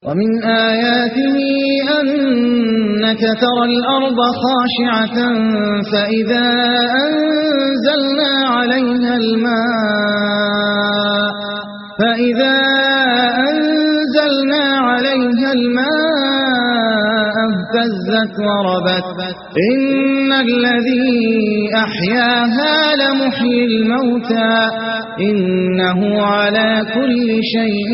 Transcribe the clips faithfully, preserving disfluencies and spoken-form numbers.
ومن آياته أنك ترى الأرض خاشعة فإذا أنزلنا عليها الماء فإذا أنزلنا عليها الماء اهتزت وربت إن الذي أحياها لمحيي الموتى إنه على كل شيء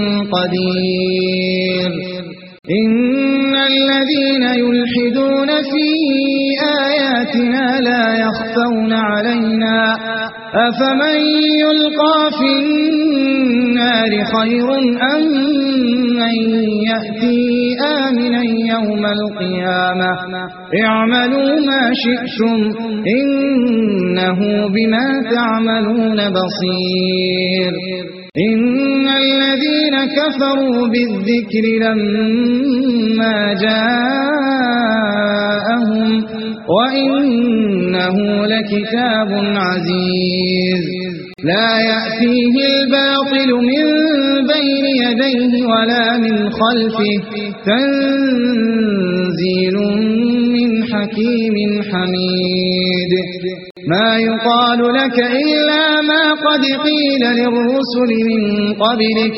قدير إن الذين يلحدون في آياتنا لا يخفون علينا أفمن يلقى في النار خير أم من يأتي آمنا يوم القيامة اعملوا ما شئتم إنه بما تعملون بصير إن الذين كفروا بالذكر لما جاءهم وإنه لكتاب عزيز لا يأتيه الباطل من بين يديه ولا من خلفه تنزيل من حكيم حميد ما يقال لك إلا ما قد قيل للرسل من قبلك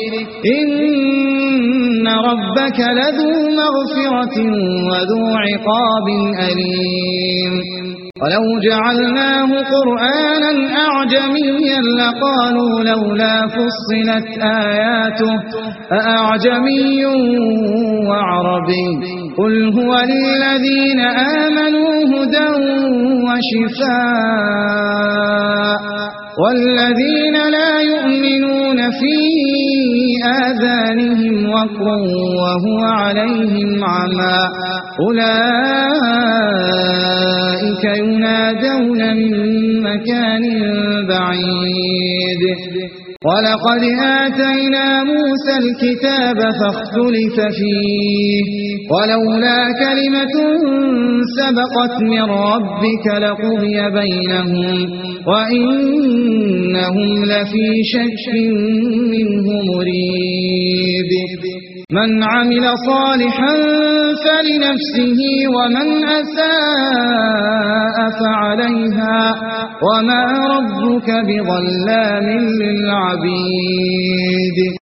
إن ربك لذو مغفرة وذو عقاب أليم ولو جعلناه قرآنا أعجميا لقالوا لولا فصلت آياته أأعجمي وعربي قل هو للذين آمنوا هدى وشفاء والذين لا يؤمنون في آذانهم وقر وهو عليهم عمى أولئك ينادون من مكان بعيد ولقد آتينا موسى الكتاب فاختلف فيه ولولا كلمة سبقت من ربك لقضي بينهم وإنهم لفي شك منه مريب من عمل صالحا فلنفسه ومن أساء فعليها وما ربك بظلام للعبيد